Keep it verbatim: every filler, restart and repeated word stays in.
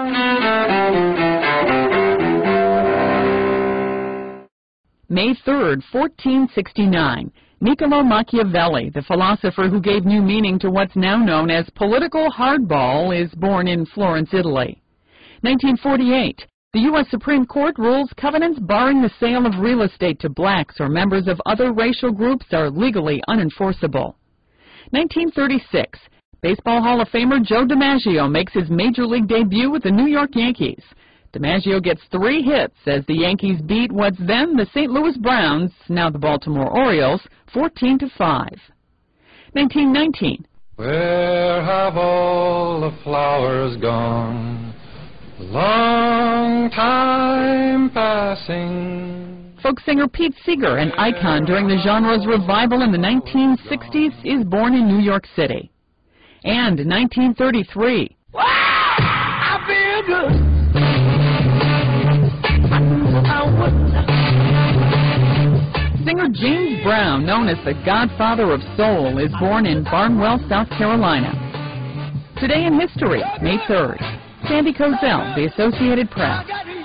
May third, fourteen sixty-nine. Niccolo Machiavelli, the philosopher who gave new meaning to what's now known as political hardball, is born in Florence, Italy. nineteen forty-eight. The U S Supreme Court rules covenants barring the sale of real estate to blacks or members of other racial groups are legally unenforceable. nineteen thirty-six. Baseball Hall of Famer Joe DiMaggio makes his Major League debut with the New York Yankees. DiMaggio gets three hits as the Yankees beat what's then the Saint Louis Browns, now the Baltimore Orioles, fourteen to five. nineteen nineteen. Where have all the flowers gone? Long time passing. Folk singer Pete Seeger, an icon during the genre's revival in the nineteen sixties, is born in New York City. And nineteen thirty-three. Wow, I feel good. Singer James Brown, known as the Godfather of Soul, is born in Barnwell, South Carolina. Today in history, May third. Sandy Kozel, The Associated Press.